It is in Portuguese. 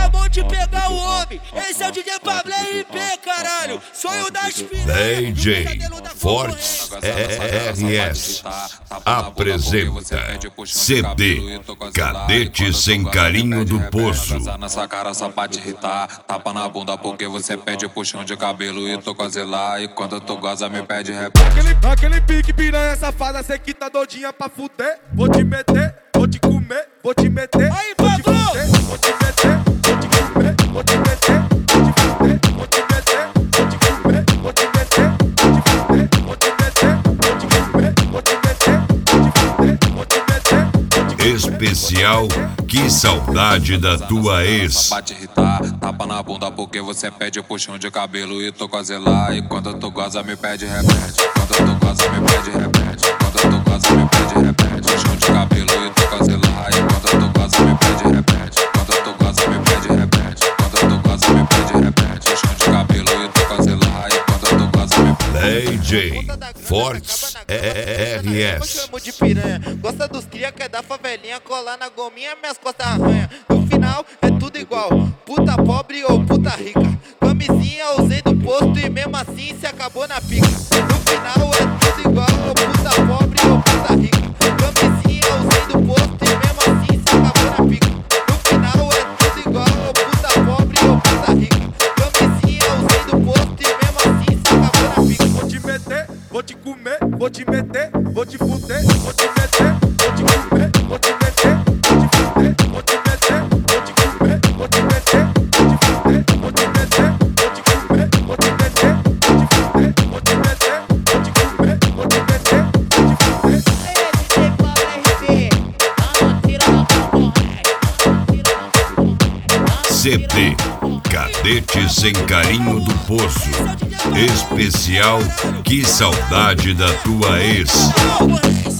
mão de pegar o homem. Esse é o DJ Pablo RP, caralho. Sonho das piranhas. DJ Fortes RS apresenta CD Cadete Sem Carinho do Poço. Nessa cara só pra te irritar. Tapa na bunda porque você pede puxão de cabelo e tô quase lá. E quando tu goza me pede repete. Aquele pique piranha safada, cê que tá doidinha pra fuder. Vou te meter, vou te comer, vou te meter. Aí, vou te Pablo! fuder, vou te meter, vou te comer, vou te meter, vou te fuder, vou te meter, vou te comer, vou te meter, vou te fuder, vou te meter, vou te comer, vou te meter, vou te fuder, vou te meter. Especial Que Saudade da Tua Ex. Pra te irritar, tapa na bunda porque você pede puxão de cabelo e tô quase lá. E quando tu goza me pede repete. Quando tu goza me pede repete. Quando tu goza me pede repete. Puxão de cabelo e tô quase lá. E quando tu goza me pede repete. Quando tu goza me pede repete. Quando tu goza me pede repete. Puxão de cabelo e tô quase lá. E quando tu goza me pede DJ Fortes RS. Chamo de piranha. Gosta dos cria, quer dar favelinha, colar na gominha, minhas costas arranha. No final é tudo igual, puta pobre ou puta rica. Camisinha usei do posto e mesmo assim se acabou na pica. No final é tudo igual, ou puta pobre ou puta rica. Camisinha usei do posto e mesmo assim se acabou na pica. No final é tudo igual, ou puta pobre ou puta rica. Camisinha usei do posto e mesmo assim se acabou na pica. Vou te meter, vou te comer, vou te meter, vou te fuder, vou te meter, vou te comer, vou te meter, vou te fuder, vou te meter, vou te comer, vou te meter, vou te fuder, vou te meter, vou te comer, vou te meter, vou te fuder, vou te meter, vou te comer, vou te meter, vou te fuder. CD Cadete Sem Carinho do Poço. Especial Que Saudade da Tua Ex.